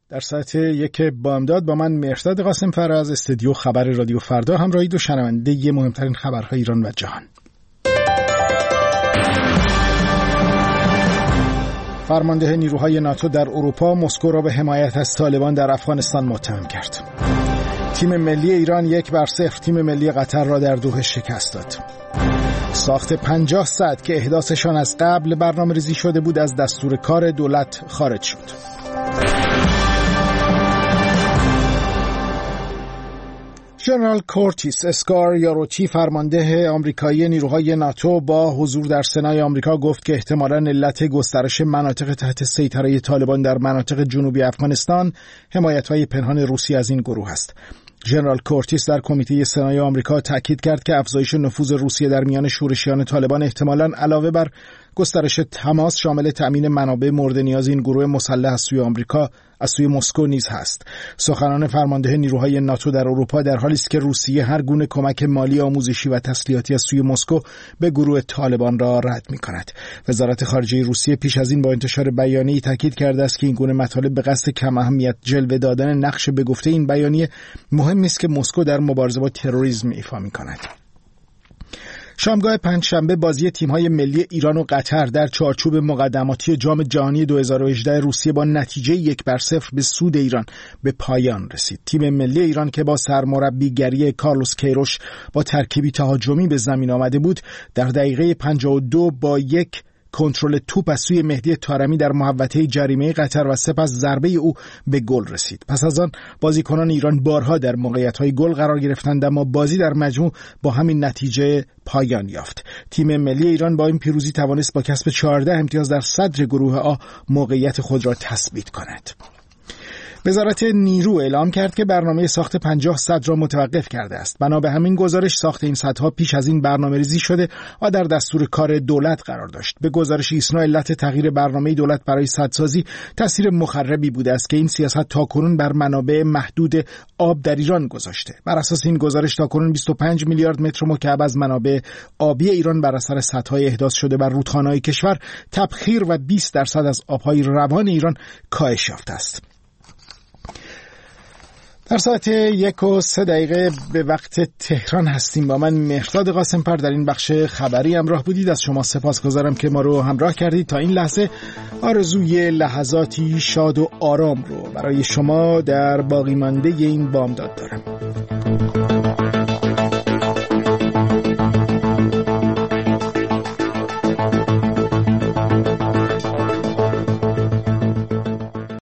در ساعت 1 بامداد با من مهرداد قاسم‌فر از استودیو خبر رادیو فردا همراهید و شنونده مهمترین خبرهای ایران و جهان. فرمانده نیروهای ناتو در اروپا مسکو را به حمایت از طالبان در افغانستان متهم کرد. تیم ملی ایران 1-0 تیم ملی قطر را در دوحه شکست داد. ساخت 50 سد که احداثشان از قبل برنامه‌ریزی شده بود از دستور کار دولت خارج شد. ژنرال کورتیس اسکاریاروچی فرمانده آمریکایی نیروهای ناتو با حضور در سنای آمریکا گفت که احتمالاً علت گسترش مناطق تحت سیطره طالبان در مناطق جنوبی افغانستان حمایت‌های پنهان روسیه از این گروه است. ژنرال کورتیس در کمیته سنای آمریکا تاکید کرد که افزایش نفوذ روسیه در میان شورشیان طالبان احتمالاً علاوه بر گسترش تماس شامل تأمین منابع مورد نیاز این گروه مسلح از سوی آمریکا از سوی مسکو نیز هست. سخنان فرمانده نیروهای ناتو در اروپا در حالی است که روسیه هر گونه کمک مالی، آموزشی و تسلیحاتی از سوی مسکو به گروه طالبان را رد می‌کند. وزارت خارجه روسیه پیش از این با انتشار بیانیه‌ای تاکید کرده است که این گونه مطالب به قصد کم اهمیت جلوه دادن نقش به گفته این بیانیه مهم است که مسکو در مبارزه با تروریسم ایفا می‌کند. شامگاه پنجشنبه بازی تیم‌های ملی ایران و قطر در چارچوب مقدماتی جام جهانی 2018 روسیه با نتیجه 1-0 به سود ایران به پایان رسید. تیم ملی ایران که با سرمربیگری کارلوس کیروش با ترکیبی تهاجمی به زمین آمده بود، در دقیقه 52 با یک کنترل توپ از سوی مهدی طارمی در محوطه جریمه قطر و سپس ضربه او به گل رسید. پس از آن بازیکنان ایران بارها در موقعیت‌های گل قرار گرفتند، اما بازی در مجموع با همین نتیجه پایان یافت. تیم ملی ایران با این پیروزی توانست با کسب 14 امتیاز در صدر گروه آ موقعیت خود را تثبیت کند. وزارت نیرو اعلام کرد که برنامه ساخت 50 سد را متوقف کرده است. بنا به همین گزارش ساخت این سدها پیش از این برنامه‌ریزی شده و در دستور کار دولت قرار داشت. به گزارش ایسنا علت تغییر برنامه دولت برای سدسازی تاثیر مخربی بوده است که این سیاست تاکنون بر منابع محدود آب در ایران گذاشته. بر اساس این گزارش تاکنون 25 میلیارد متر مکعب از منابع آبی ایران بر اثر سدهای احداث شده بر رودخانه‌های کشور تبخیر و 20% از آبهای روان ایران کاهش یافته است. در ساعت 1:03 به وقت تهران هستیم. با من مهرداد قاسم‌فر در این بخش خبری همراه بودید. از شما سپاسگزارم که ما رو همراه کردید. تا این لحظه آرزوی لحظاتی شاد و آرام رو برای شما در باقی مانده این بامداد دارم.